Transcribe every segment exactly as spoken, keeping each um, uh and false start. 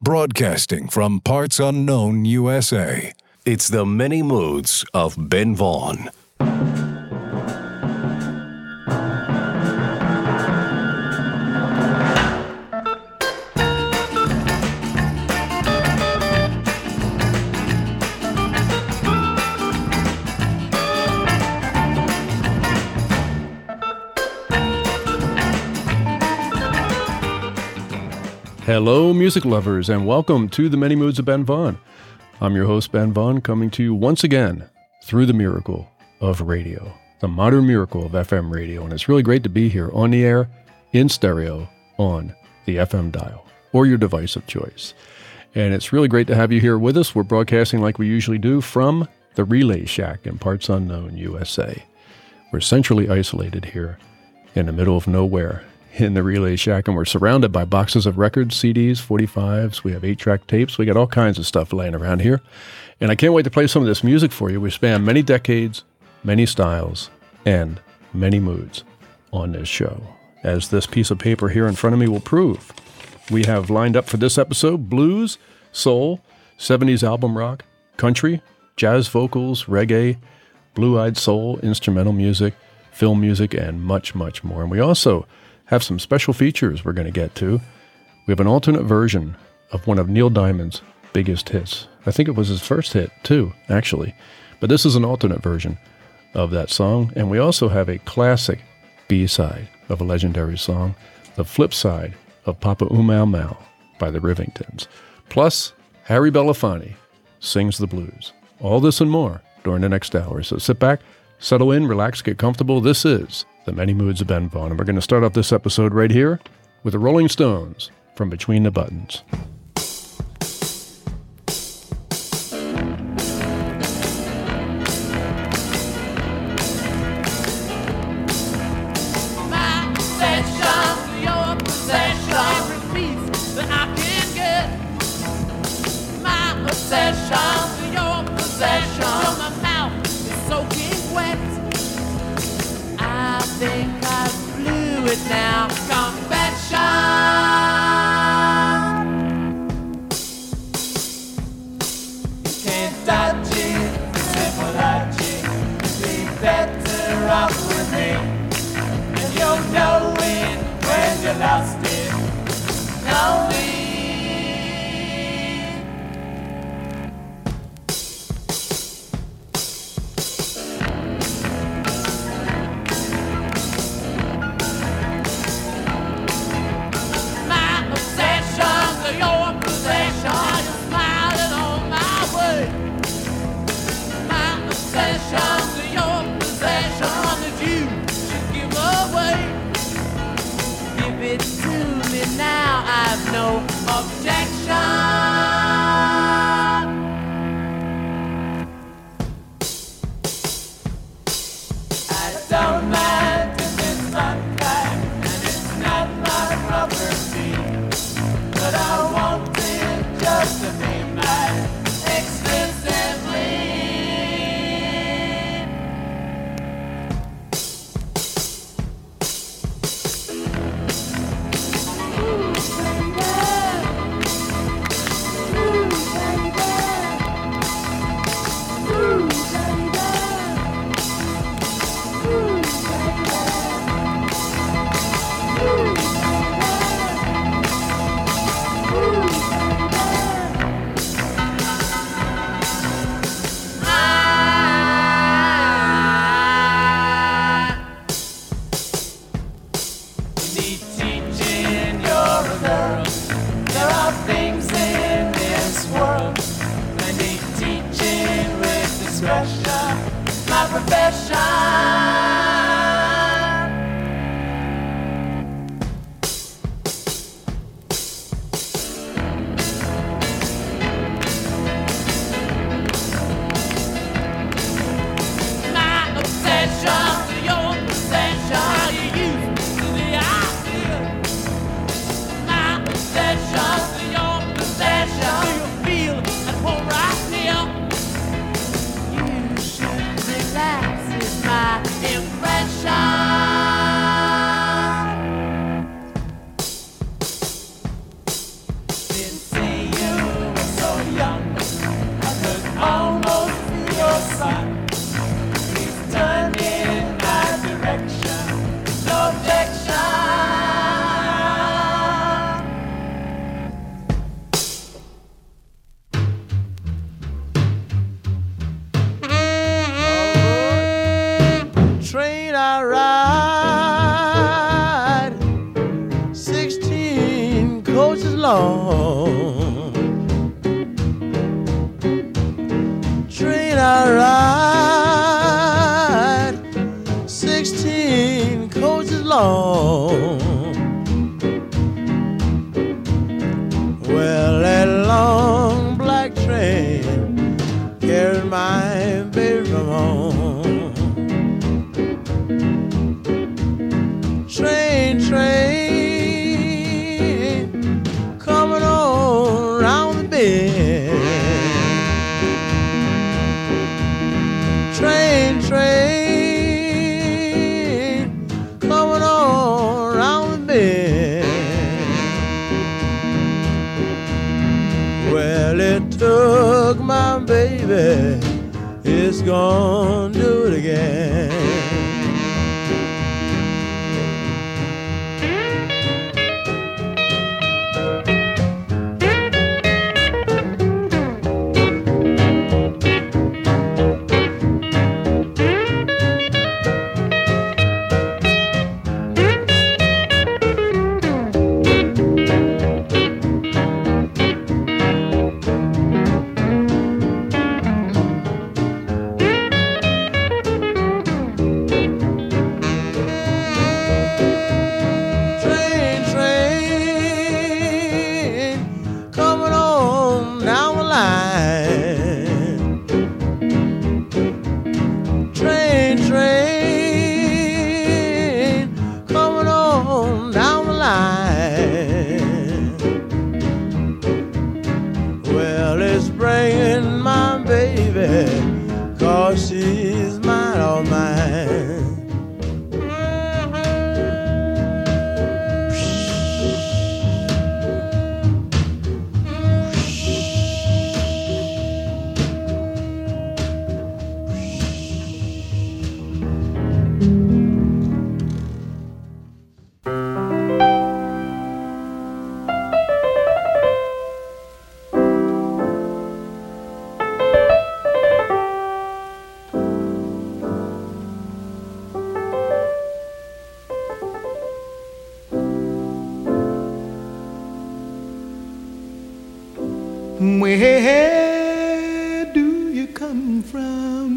Broadcasting from parts unknown U S A, it's the many moods of Ben Vaughn. Hello, music lovers, and welcome to the Many Moods of Ben Vaughn. I'm your host, Ben Vaughn, coming to you once again through the miracle of radio, the modern miracle of F M radio. And it's really great to be here on the air, in stereo, on the F M dial, or your device of choice. And it's really great to have you here with us. We're broadcasting like we usually do from the Relay Shack in parts unknown U S A. We're centrally isolated here in the middle of nowhere in the Relay Shack, and we're surrounded by boxes of records, C Ds, forty-fives, we have eight-track tapes, we got all kinds of stuff laying around here. And I can't wait to play some of this music for you. We span many decades, many styles, and many moods on this show. As this piece of paper here in front of me will prove, we have lined up for this episode blues, soul, seventies album rock, country, jazz vocals, reggae, blue-eyed soul, instrumental music, film music, and much, much more. And we also have some special features we're going to get to. We have an alternate version of one of Neil Diamond's biggest hits. I think it was his first hit, too, actually. But this is an alternate version of that song. And we also have a classic B-side of a legendary song, the flip side of Papa Oom Mau Mau by the Rivingtons. Plus, Harry Belafonte sings the blues. All this and more during the next hour. So sit back, settle in, relax, get comfortable. This is The Many Moods of Ben Vaughn. And we're going to start off this episode right here with the Rolling Stones from Between the Buttons. My possession, your possession, every piece that I can get. My possession, your possession, my mouth is soaking wet. I think I blew it now. Confession. You can't dodge it, simple logic. Be better off with me. And you'll know it when you lost it. Know me. Now I've no objection. I don't mind if it's my crime and it's not my property, but I want it just to be mine exclusively. long. Train I ride, sixteen coaches long. Well, that long black train carried my baby from home. Train, train, coming on round the bend. Train, train, coming on round the bend. Well, it took my baby, it's gonna do it again. She's mine, all mine. Where do you come from?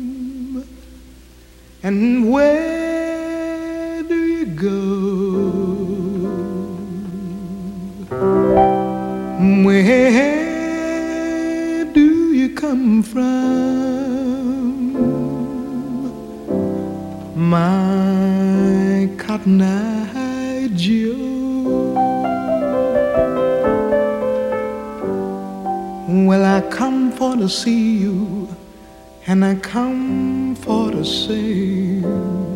And where do you go? Where do you come from? My cotton-eyed Joe. Well, I come for to see you, and I come for to sing,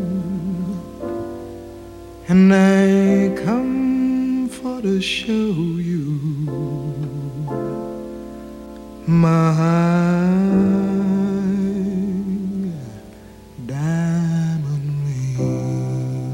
and I come for to show you my diamond ring.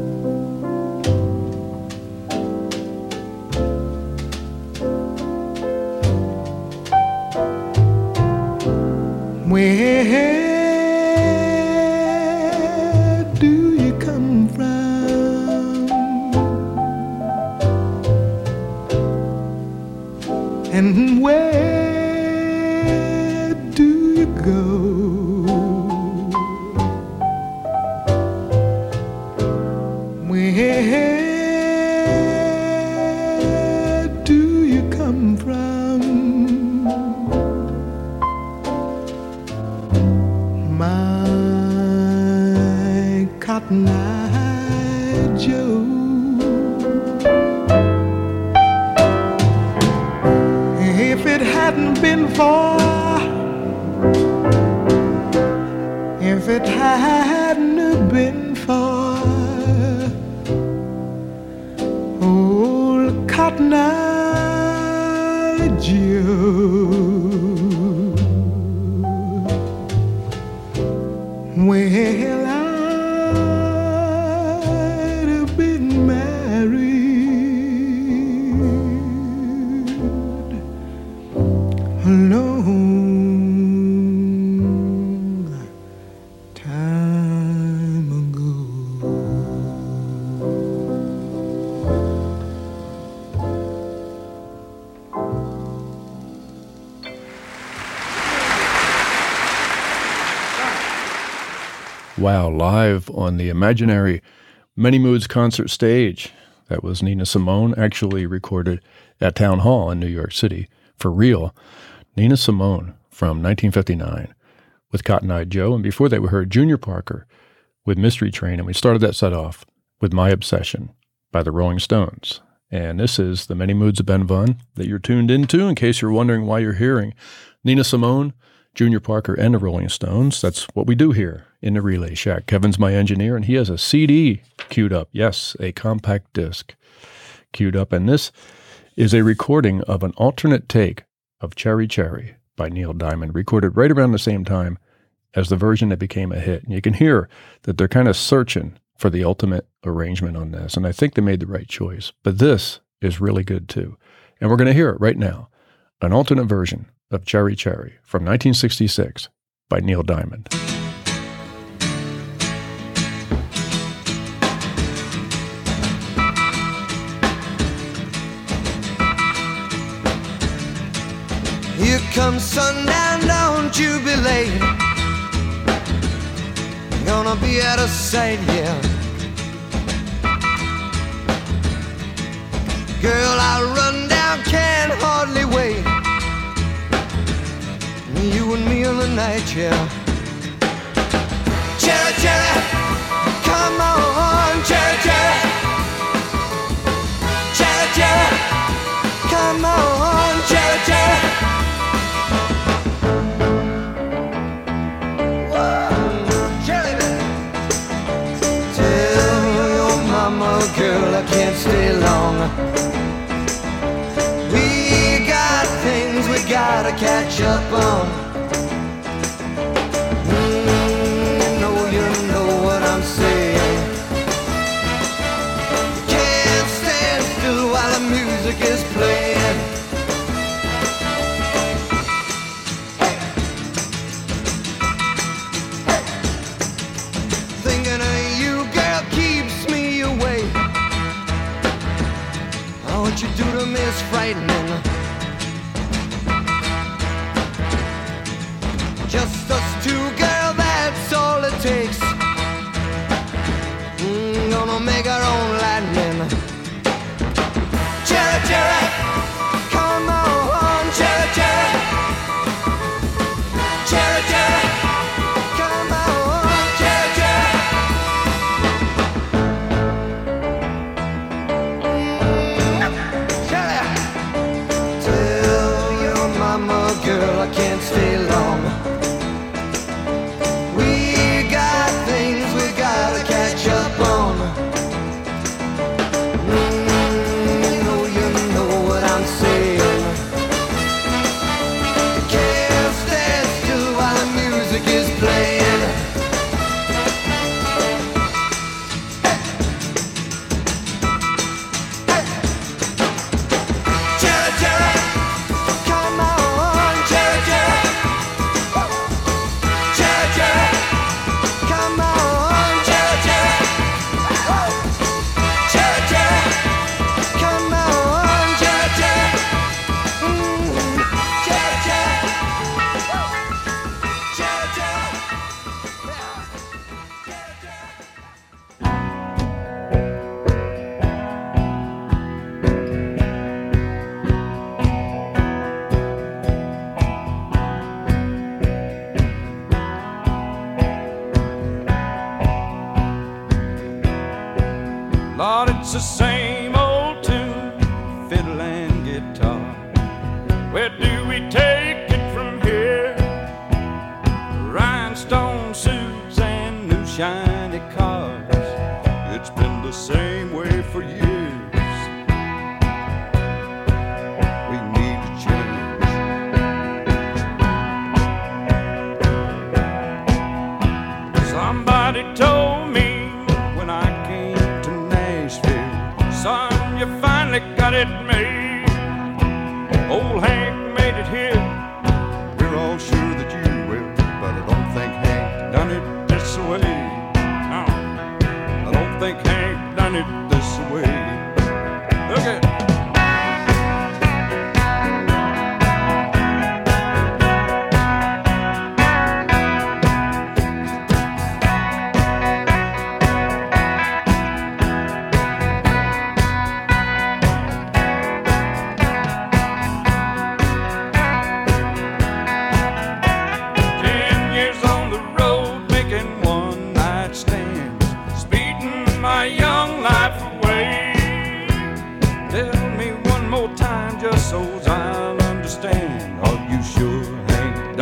Where do you come from? And where do you go? Where do you come from? My cotton-eyed Joe. If it hadn't been for, if it hadn't been for old cotton-eyed Joe, well, I'd have been married a long time ago. Wow, live on the imaginary Many Moods concert stage. That was Nina Simone, actually recorded at Town Hall in New York City. For real, Nina Simone from nineteen fifty-nine with Cotton Eye Joe. And before that, we heard Junior Parker with Mystery Train. And we started that set off with My Obsession by the Rolling Stones. And this is the Many Moods of Ben Vaughn that you're tuned into, in case you're wondering why you're hearing Nina Simone, Junior Parker, and the Rolling Stones. That's what we do here in the Relay Shack. Kevin's my engineer, and he has a C D queued up. Yes, a compact disc queued up. And this is a recording of an alternate take of Cherry Cherry by Neil Diamond, recorded right around the same time as the version that became a hit. And you can hear that they're kind of searching for the ultimate arrangement on this, and I think they made the right choice. But this is really good too. And we're going to hear it right now, an alternate version of Cherry Cherry from nineteen sixty-six by Neil Diamond. Here comes sundown, don't you be late. Gonna be out of sight, yeah. Girl, I'll run down, can't hardly wait. You and me in the night, yeah. Cherry, cherry, come on, cherry, cherry. Cherry, cherry, come on, cherry, cherry. Girl, I can't stay long. We got things we gotta catch up on. Mm, you know, you know what I'm saying. Can't stand still while the music is playing. Thinking of you, girl, keeps me awake. What you do to me is frightening. Just us two, girl, that's all it takes. Mm, gonna make our own lightning. Cherry, cherry, come on, cherry, cherry. Cherry, cherry, come on, cherry, cherry. Girl, I can't stay long. We got things we gotta catch up on. Mm, you know, you know what I'm saying. Can't stand still while the music is playing. Cherry, cherry, come on. Cherry, cherry, come on, cherry, cherry. Cherry, cherry, come on, cherry, cherry. Mm, cherry, cherry. Cherry, cherry. Lord, it's the same old tune, fiddle and guitar. Where do we take it from here? Rhinestone suits and new shiny cars. It's been the same way for years. We need to change. Somebody told me when I came to Nashville, son, you finally got it made. Old Hank made it here. We're all sure that you will, but I don't think Hank done it this way. No, I don't think Hank done it this way. Look at it.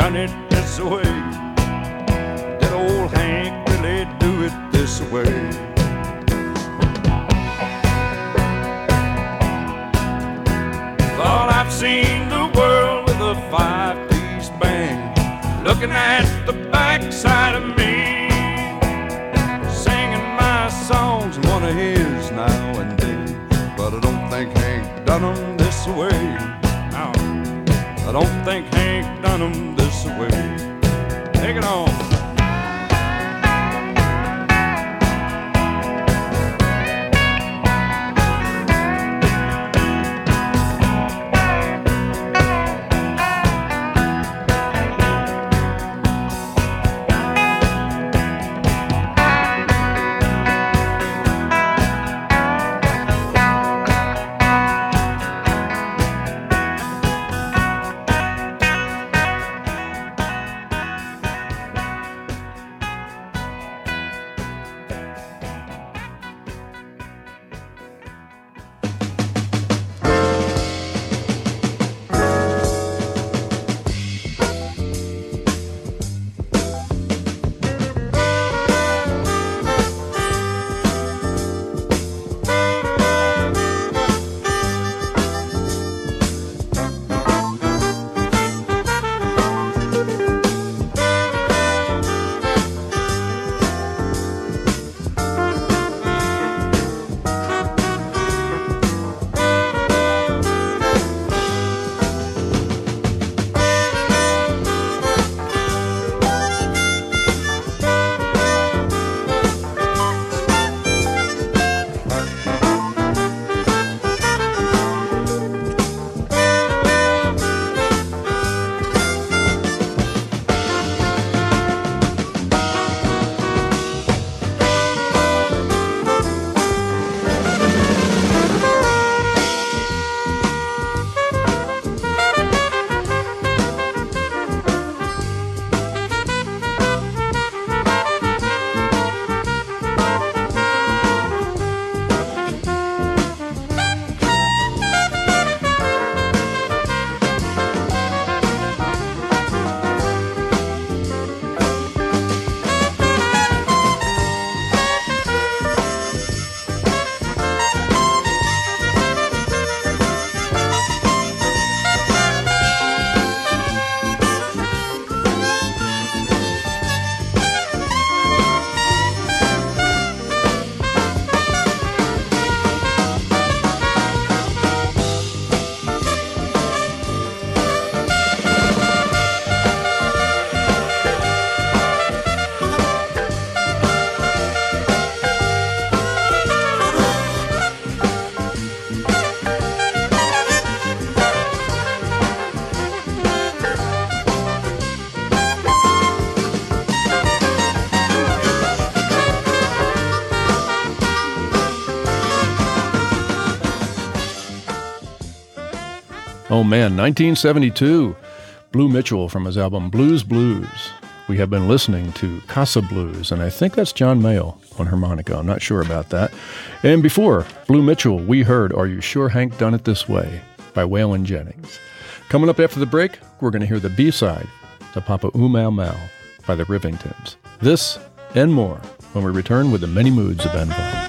done it this way? Did old Hank really do it this way? Thought I've seen the world with a five-piece band, looking at the backside of me, singing my songs and one of his now and then. But I don't think Hank done them this way. No, I don't think Hank done them this way. Take it on. Oh man, nineteen seventy-two, Blue Mitchell from his album Blues Blues. We have been listening to Casa Blues, and I think that's John Mayall on harmonica. I'm not sure about that. And before Blue Mitchell, we heard Are You Sure Hank Done It This Way by Waylon Jennings. Coming up after the break, we're going to hear the B-side to Papa Oom Mau Mau by the Rivingtons. This and more when we return with the Many Moods of Ben Vaughn.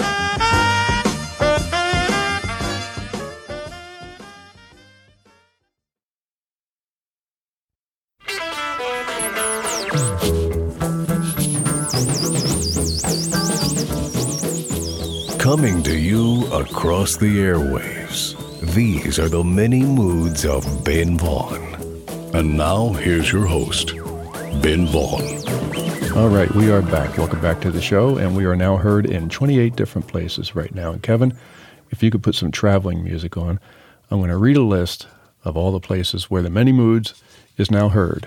Coming to you across the airwaves, these are the Many Moods of Ben Vaughn. And now, here's your host, Ben Vaughn. All right, we are back. Welcome back to the show, and we are now heard in twenty-eight different places right now. And Kevin, if you could put some traveling music on, I'm going to read a list of all the places where the Many Moods is now heard.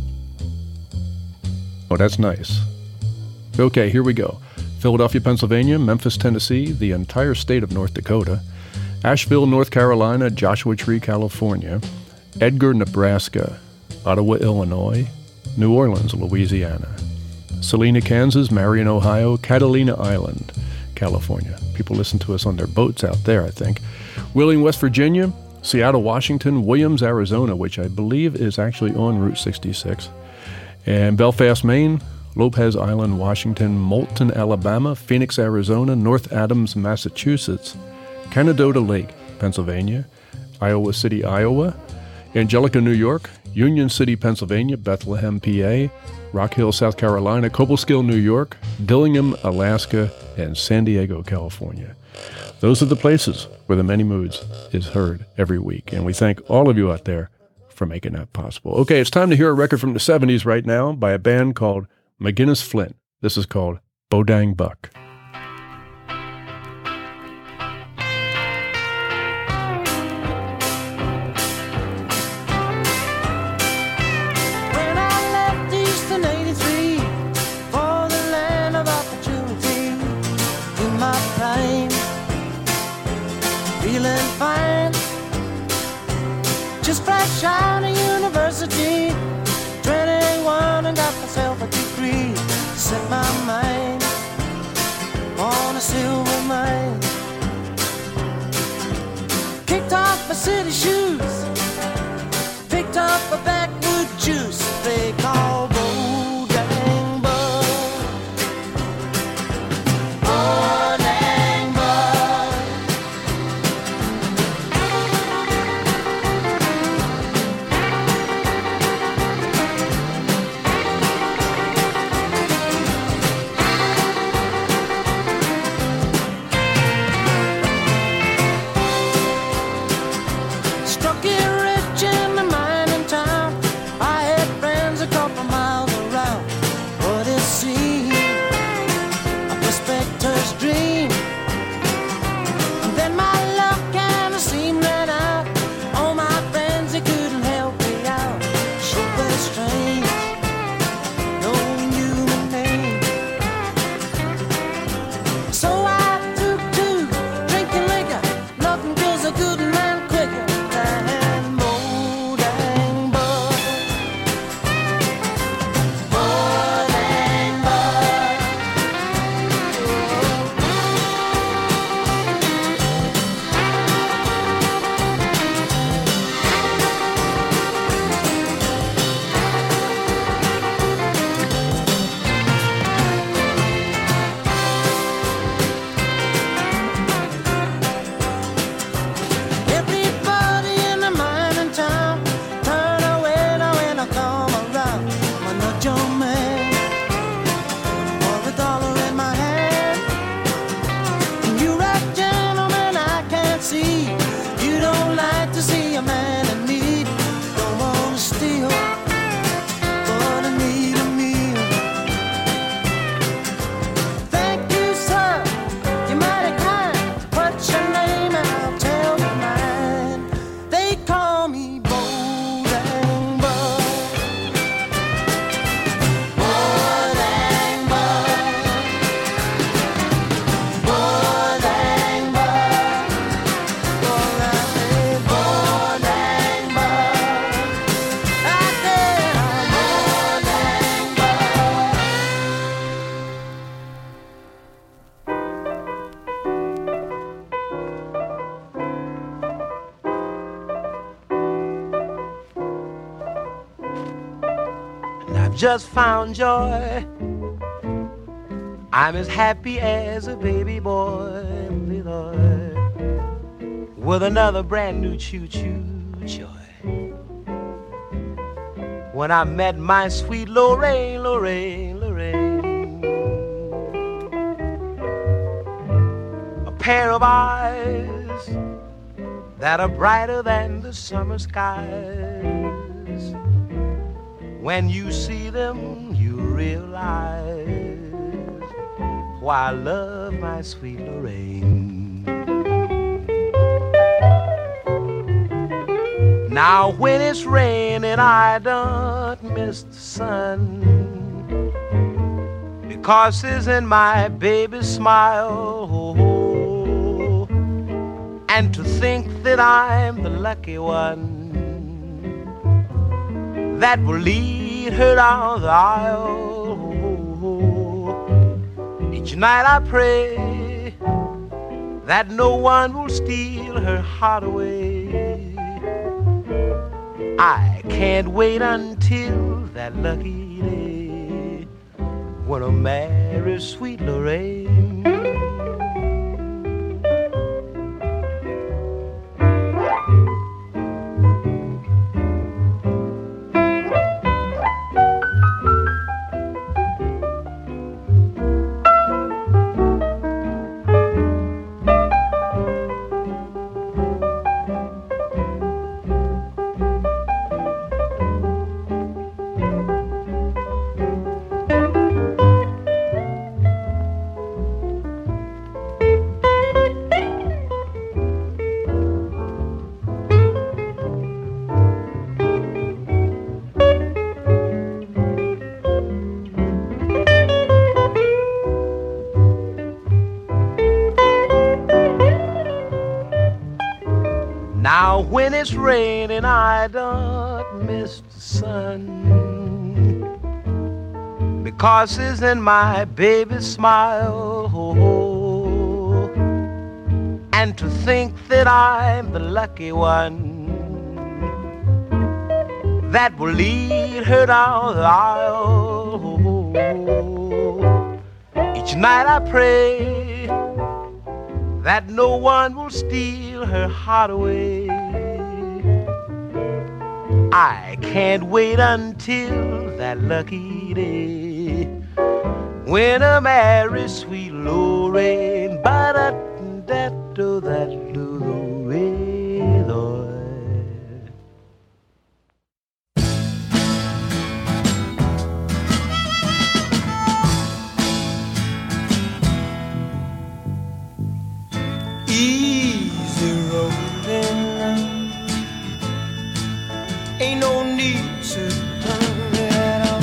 Oh, that's nice. Okay, here we go. Philadelphia, Pennsylvania, Memphis, Tennessee, the entire state of North Dakota, Asheville, North Carolina, Joshua Tree, California, Edgar, Nebraska, Ottawa, Illinois, New Orleans, Louisiana, Salina, Kansas, Marion, Ohio, Catalina Island, California. People listen to us on their boats out there, I think. Wheeling, West Virginia, Seattle, Washington, Williams, Arizona, which I believe is actually on Route sixty-six, and Belfast, Maine, Lopez Island, Washington, Moulton, Alabama, Phoenix, Arizona, North Adams, Massachusetts, Canadota Lake, Pennsylvania, Iowa City, Iowa, Angelica, New York, Union City, Pennsylvania, Bethlehem, P A, Rock Hill, South Carolina, Cobleskill, New York, Dillingham, Alaska, and San Diego, California. Those are the places where the Many Moods is heard every week, and we thank all of you out there for making that possible. Okay, it's time to hear a record from the seventies right now by a band called McGinnis Flint. This is called Bodang Buck. Out of university, twenty-one, and got myself a degree. Set my mind on a silver mine. Kicked off my city shoes, picked up a backwood juice they call Bodang Buck. Bodang Buck. Just found joy. I'm as happy as a baby boy with another brand new choo-choo joy. When I met my sweet Lorraine, Lorraine, Lorraine, a pair of eyes that are brighter than the summer skies. When you see them, you realize why I love my sweet Lorraine. Now when it's raining, I don't miss the sun, because it's in my baby's smile. Oh, and to think that I'm the lucky one that will lead her down the aisle. Each night I pray that no one will steal her heart away. I can't wait until that lucky day when I marry sweet Lorraine. Now when it's raining, I don't miss the sun, because it's in my baby's smile. Oh, and to think that I'm the lucky one that will lead her down the aisle. Oh, each night I pray that no one will steal her heart away. I can't wait until that lucky day when I marry sweet Lorraine. Ba-da-da-da, that Lorraine, Lord. Easy rolling, ain't no need to hurry at all.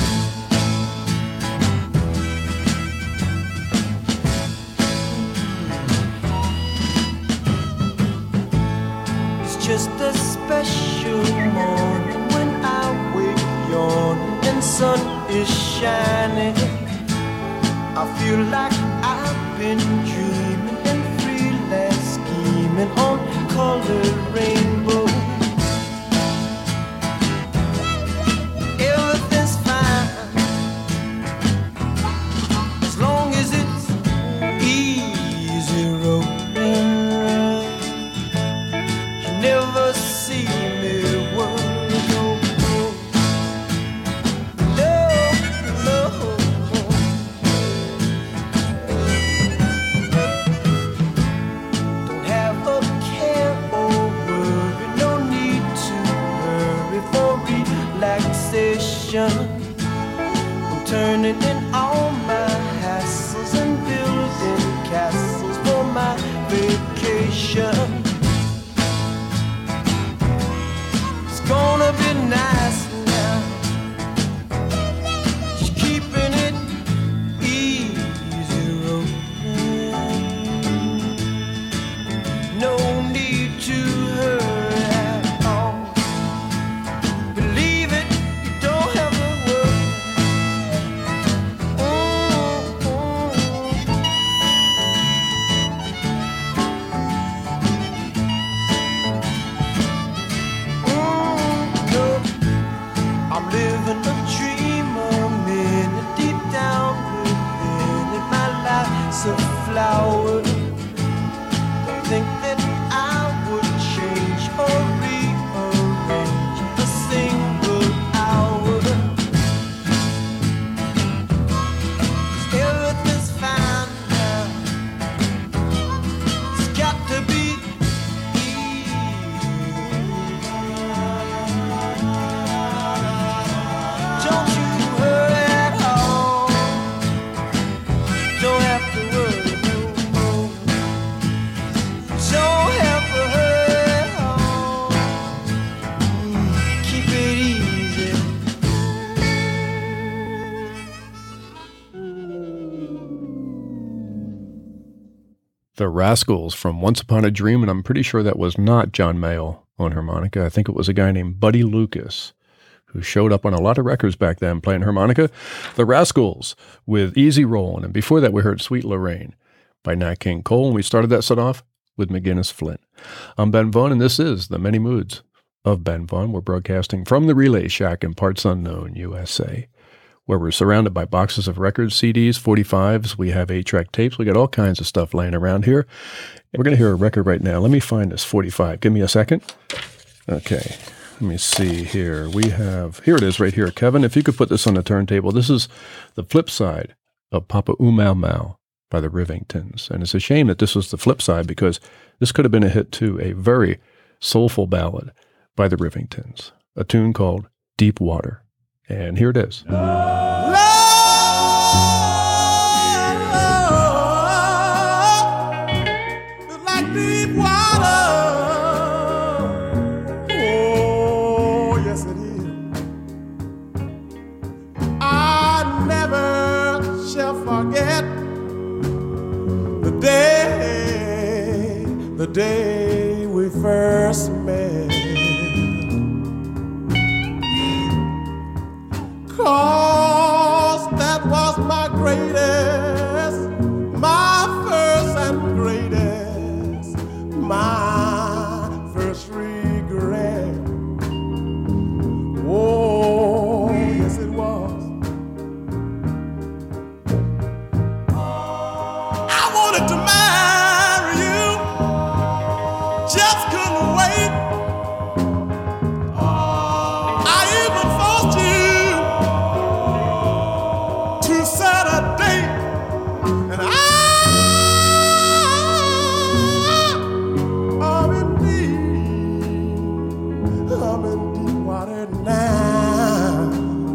It's just a special morning when I wake yawning and sun is shining. I feel like I've been dreaming and scheming on colored rainbow. Everything's fine as long as it's easy rolling. You never see me worry no more. No, no. I'm turning in all my hassles and building castles for my vacation. It's gonna be nice now, just keeping it easy rolling. No need to hurry at all. Believe it, you don't have to worry. I'm living a dream a minute deep down within it. My life's a flower. Don't think that I would change or rearrange a single hour. 'Cause everything's fine now. It's got to be don't you hurry at all. Don't have to worry no more. Don't have to hurry at all. Keep it easy. The Rascals from Once Upon a Dream, and I'm pretty sure that was not John Mayall on harmonica. I think it was a guy named Buddy Lucas, who showed up on a lot of records back then playing harmonica. The Rascals with Easy Rollin', and before that we heard Sweet Lorraine by Nat King Cole, and we started that set off with McGinnis Flint. I'm Ben Vaughn, and this is The Many Moods of Ben Vaughn. We're broadcasting from the Relay Shack in parts unknown, U S A, where we're surrounded by boxes of records, C Ds, forty-fives. We have eight-track tapes. We got all kinds of stuff laying around here. And we're going to hear a record right now. Let me find this forty-five. Give me a second. Okay. Let me see here. We have, here it is right here. Kevin, if you could put this on the turntable. This is the flip side of Papa Oo Mau Mau by the Rivingtons. And it's a shame that this was the flip side because this could have been a hit too, a very soulful ballad by the Rivingtons, a tune called Deep Water. And here it is. Love, is like deep water. Oh, yes it is. I never shall forget the day, the day we first met. 'Cause that was my greatest, my first and greatest, my first regret. Oh, yes it was. I wanted to marry you, just couldn't wait. I even forced you to set a date, and I, I'm in deep, I'm in deep water now.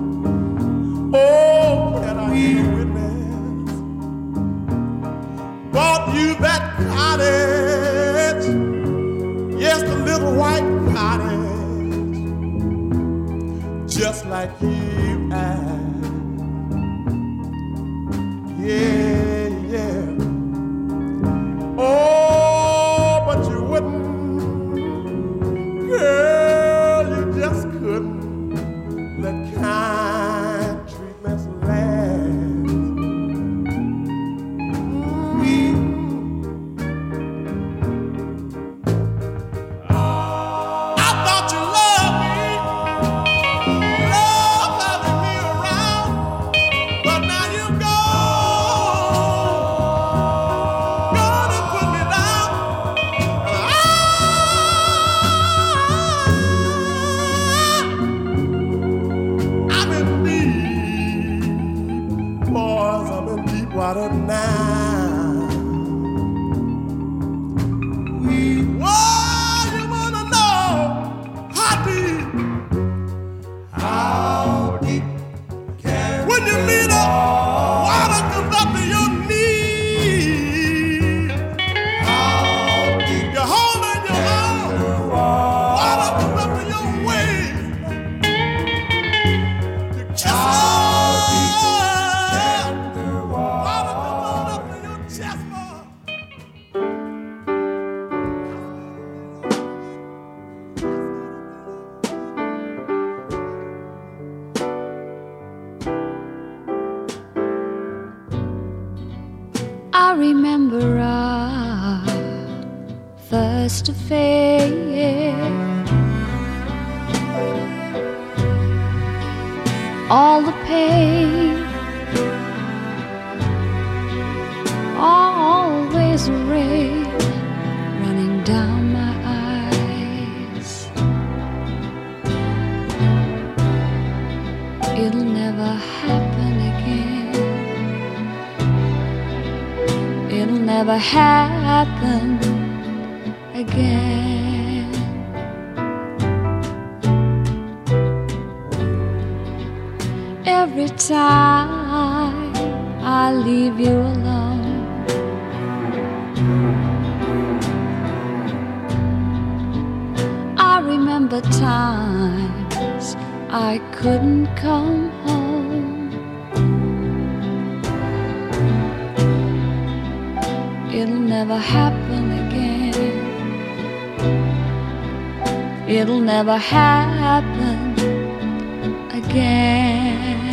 Oh, can I get a witness? Bought you that cottage, yes, the little white cottage, just like you asked. Yeah, yeah. Oh, but you wouldn't. Girl, you just couldn't let kind treatments last. Mm. I thought you loved me, love having me around, but now you go. Water now. Oh, you wanna know how deep? How deep can when you meet up, water comes up to your knees. How deep? You're holding your arm, water comes up to your waist. You kiss her. I remember our first affair, all the pain, always rain running down my eyes. It'll never happen again. It'll never happen again. Every time I leave you alone, I remember times I couldn't come home. It'll never happen again. It'll never happen again.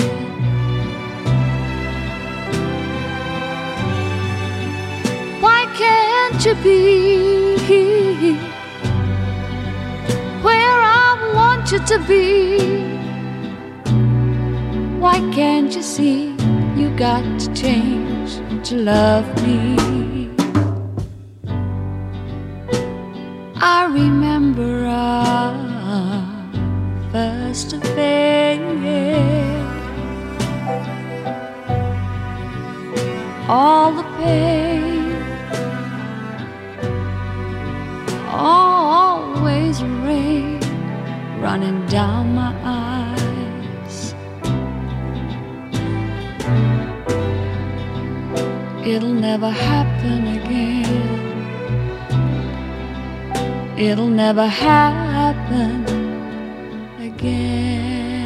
Why can't you be where I to be. Why can't you see you got to change to love me? I remember our first affair, all the pain, always rain running down my eyes. It'll never happen again. It'll never happen again.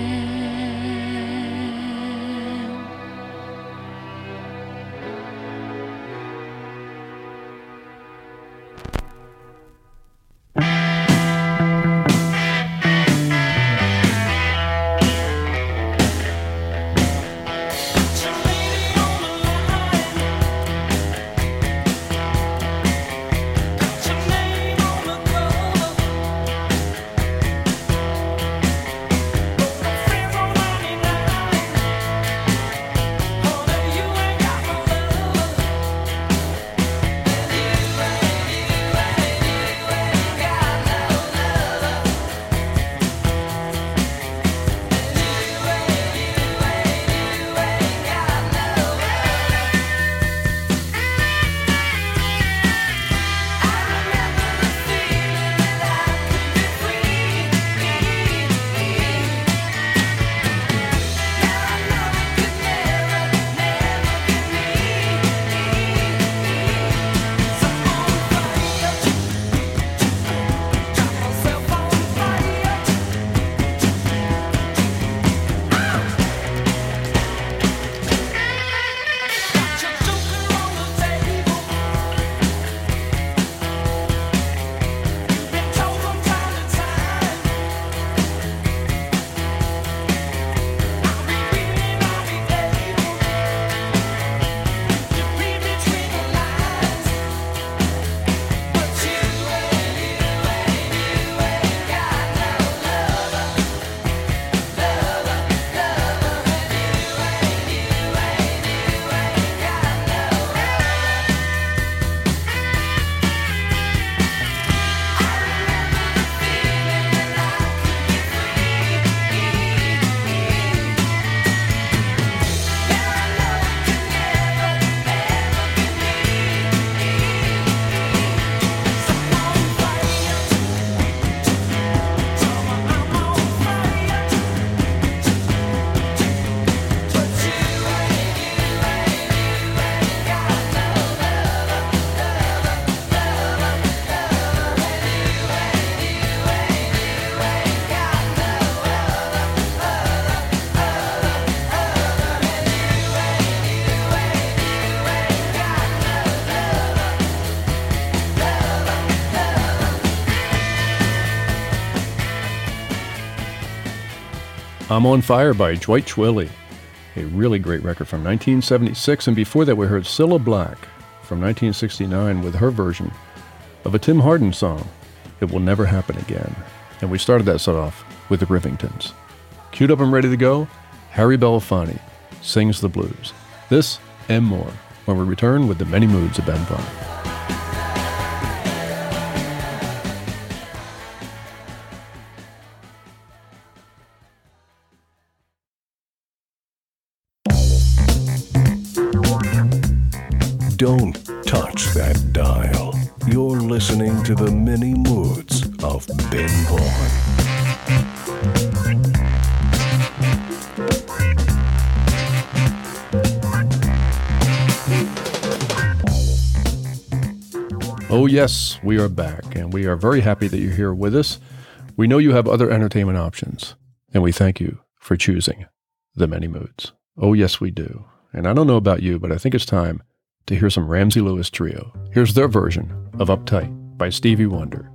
I'm on Fire by Dwight Twilley, a really great record from nineteen seventy-six, and before that we heard Cilla Black from nineteen sixty-nine with her version of a Tim Hardin song, It Will Never Happen Again. And we started that set off with the Rivingtons. Queued up and ready to go, Harry Belafonte sings the blues. This and more when we return with the many moods of Ben Vaughn. Don't touch that dial. You're listening to the many moods of Ben Vaughn. Oh yes, we are back, and we are very happy that you're here with us. We know you have other entertainment options, and we thank you for choosing the many moods. Oh yes, we do. And I don't know about you, but I think it's time to hear some Ramsey Lewis Trio. Here's their version of Uptight by Stevie Wonder.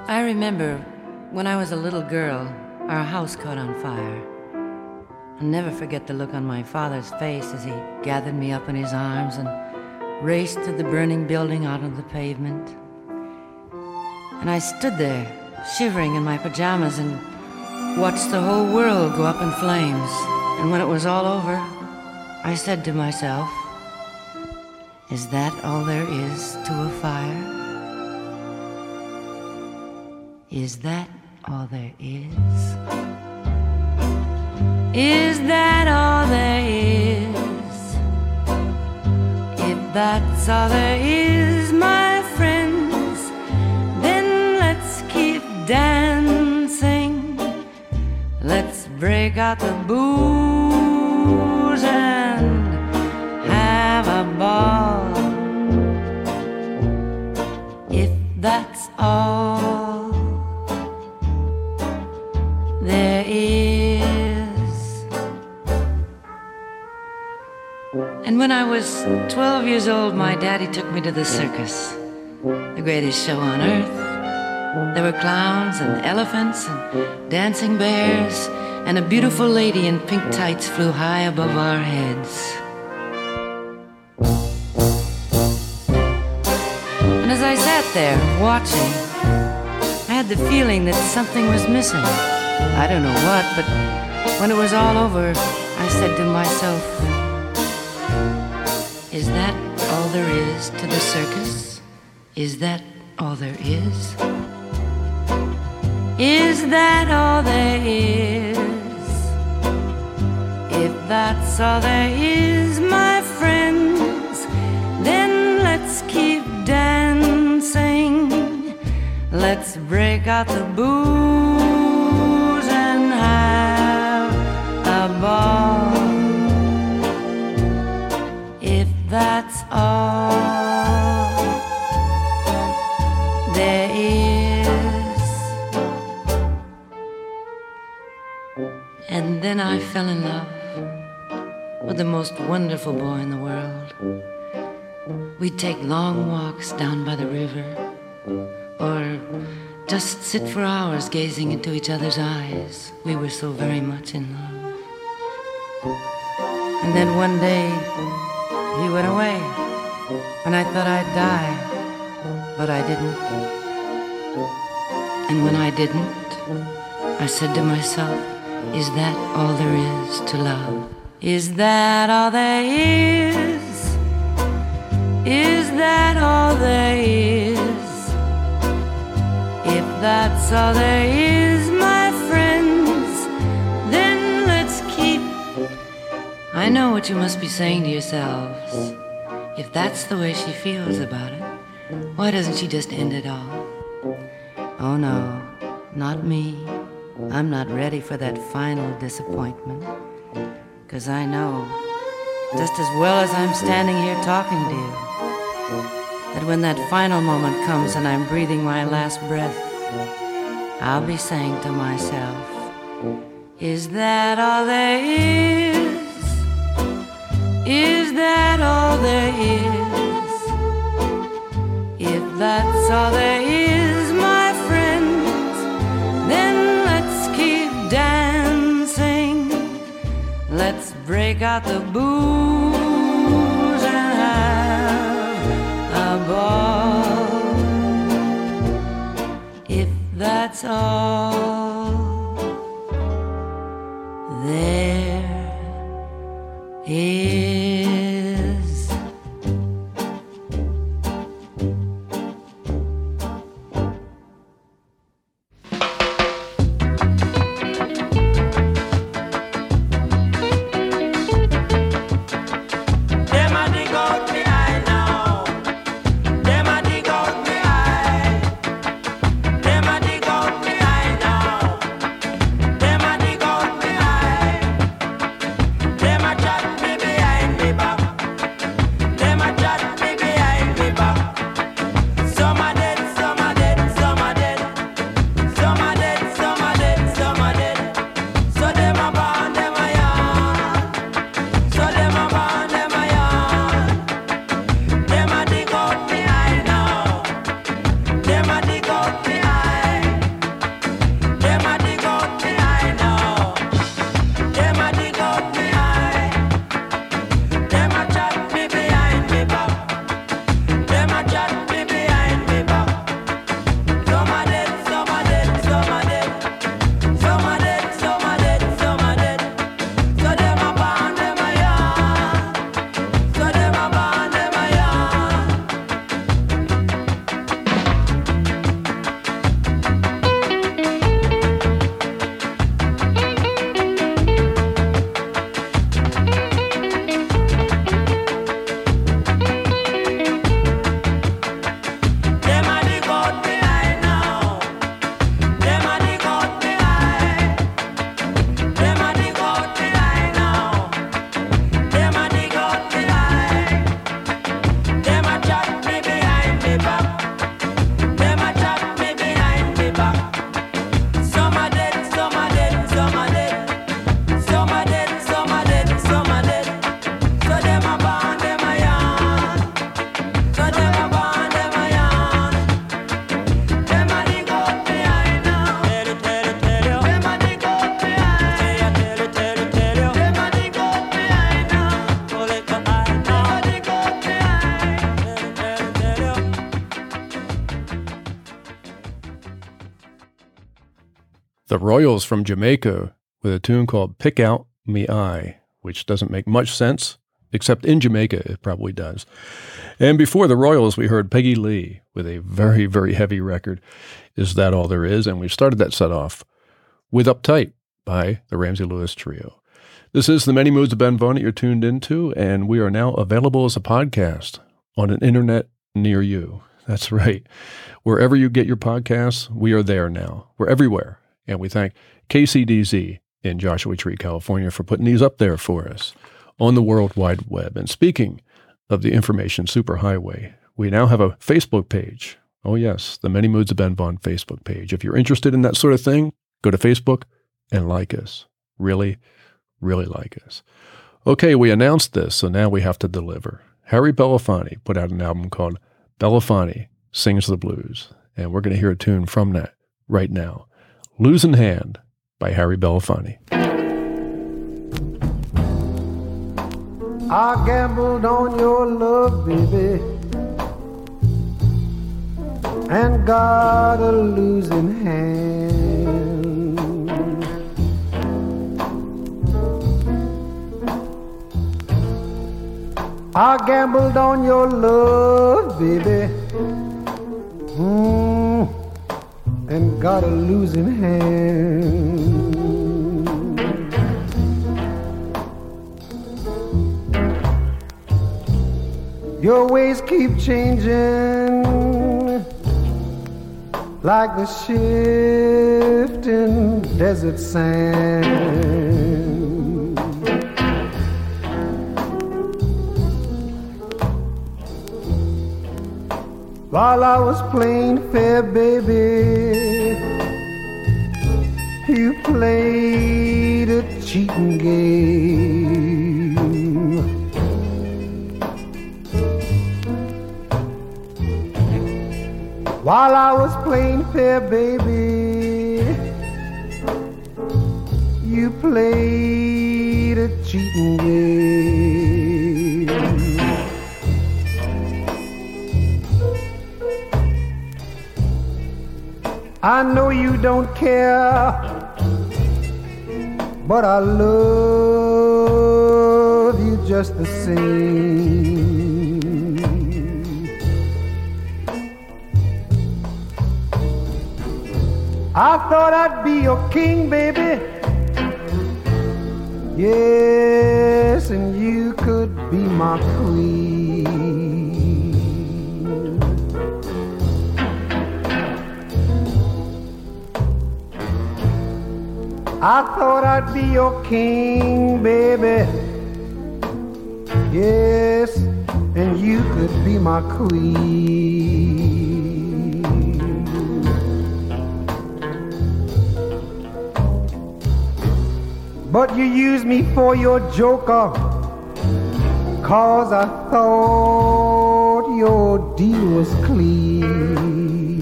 I remember when I was a little girl, our house caught on fire. I'll never forget the look on my father's face as he gathered me up in his arms and raced to the burning building out on the pavement. And I stood there, shivering in my pajamas, and watched the whole world go up in flames. And when it was all over, I said to myself, is that all there is to a fire? Is that all there is? Is that all there is? If that's all there is, my friends, then let's keep dancing. Let's break out the booze and have a ball. If that's all there is. And when I was twelve years old, my daddy took me to the circus, the greatest show on earth. There were clowns and elephants and dancing bears, and a beautiful lady in pink tights flew high above our heads. And as I sat there watching, I had the feeling that something was missing. I don't know what, but when it was all over, I said to myself, is that all there is to the circus? Is that all there is? Is that all there is? If that's all there is, my friends, then let's keep dancing. Let's break out the booze and have a ball. If that's all there is. And then I fell in love with the most wonderful boy in the world. We'd take long walks down by the river, or just sit for hours gazing into each other's eyes. We were so very much in love. And then one day, he went away, and I thought I'd die, but I didn't. And when I didn't, I said to myself, is that all there is to love? Is that all there is? Is that all there is? If that's all there is, my friends, then let's keep. I know what you must be saying to yourselves. If that's the way she feels about it, why doesn't she just end it all? Oh no, not me. I'm not ready for that final disappointment. 'Cause I know, just as well as I'm standing here talking to you, that when that final moment comes and I'm breathing my last breath, I'll be saying to myself, is that all there is? Is that all there is? If that's all there is, my friends, then let's keep dancing. Let's break out the booze and have a ball. If that's all there is. Them a dig out me eye now. The Royals from Jamaica with a tune called Pick Out Me Eye, which doesn't make much sense, except in Jamaica it probably does. And before the Royals, we heard Peggy Lee with a very, very heavy record, Is That All There Is? And we started that set off with Uptight by the Ramsey Lewis Trio. This is The Many Moods of Ben Vaughn that you're tuned into, and we are now available as a podcast on an internet near you. That's right. Wherever you get your podcasts, we are there now. We're everywhere. And we thank K C D Z in Joshua Tree, California, for putting these up there for us on the World Wide Web. And speaking of the information superhighway, we now have a Facebook page. Oh yes, the Many Moods of Ben Vaughn Facebook page. If you're interested in that sort of thing, go to Facebook and like us. Really, really like us. Okay, we announced this, so now we have to deliver. Harry Belafonte put out an album called Belafonte Sings the Blues, and we're going to hear a tune from that right now. Losing Hand by Harry Belafonte. I gambled on your love, baby, and got a losing hand. I gambled on your love, baby, mm, and got a losing hand. Your ways keep changing like the shifting desert sand. While I was playing fair, baby, you played a cheating game. While I was playing fair, baby, you played a cheating game. I know you don't care, but I love you just the same. I thought I'd be your king, baby. Yes, and you could be my queen. I thought I'd be your king, baby. Yes, and you could be my queen. But you used me for your joker, 'cause I thought your deal was clean.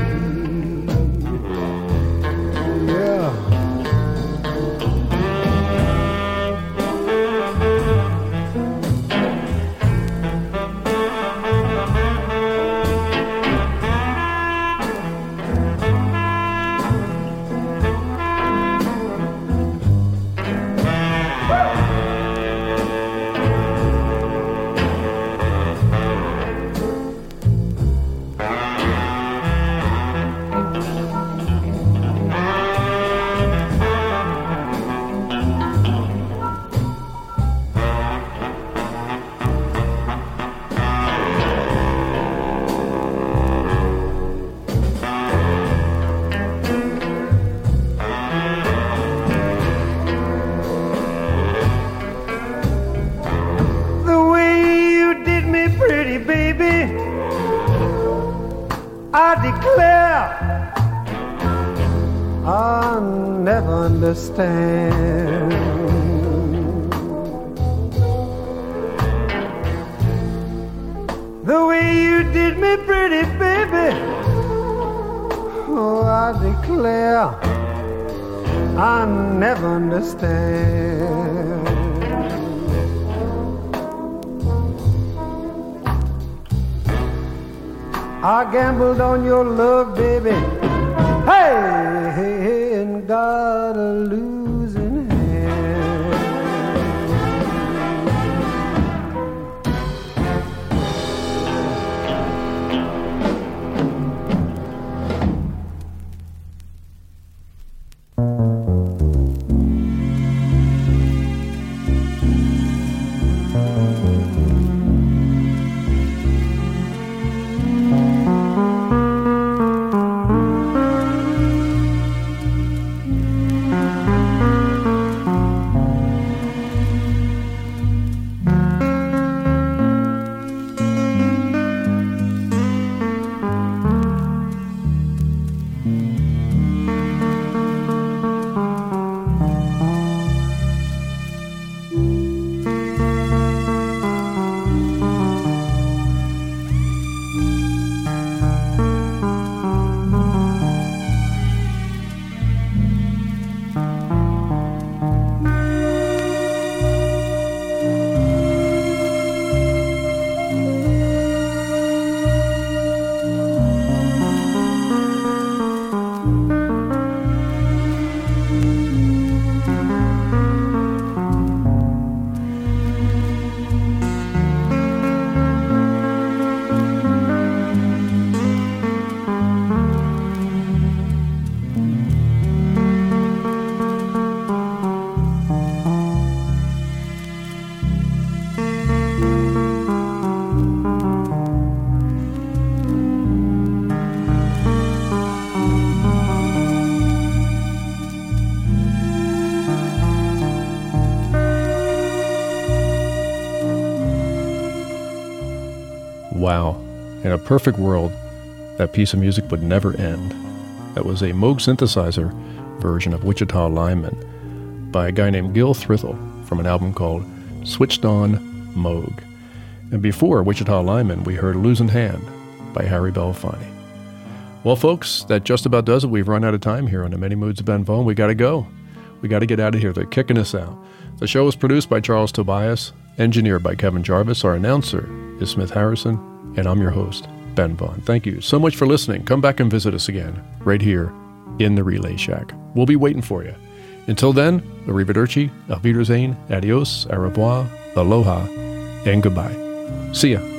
Yeah. I'll never understand. The way you did me pretty, baby. Oh, I declare I'll never understand. I gambled on your love, baby. Hey, hey, hey, and got a losing hand. Wow. In a perfect world, that piece of music would never end. That was a Moog synthesizer version of Wichita Lineman by a guy named Gil Thrithell from an album called Switched On Moog. And before Wichita Lineman, we heard Losing Hand by Harry Belafonte. Well, folks, that just about does it. We've run out of time here on the Many Moods of Ben Vaughn. We got to go. We got to get out of here. They're kicking us out. The show was produced by Charles Tobias, engineered by Kevin Jarvis. Our announcer is Smith Harrison, and I'm your host, Ben Vaughn. Thank you so much for listening. Come back and visit us again, right here in the Relay Shack. We'll be waiting for you. Until then, arrivederci, auf Wiedersehen, adios, au revoir, aloha, and goodbye. See ya.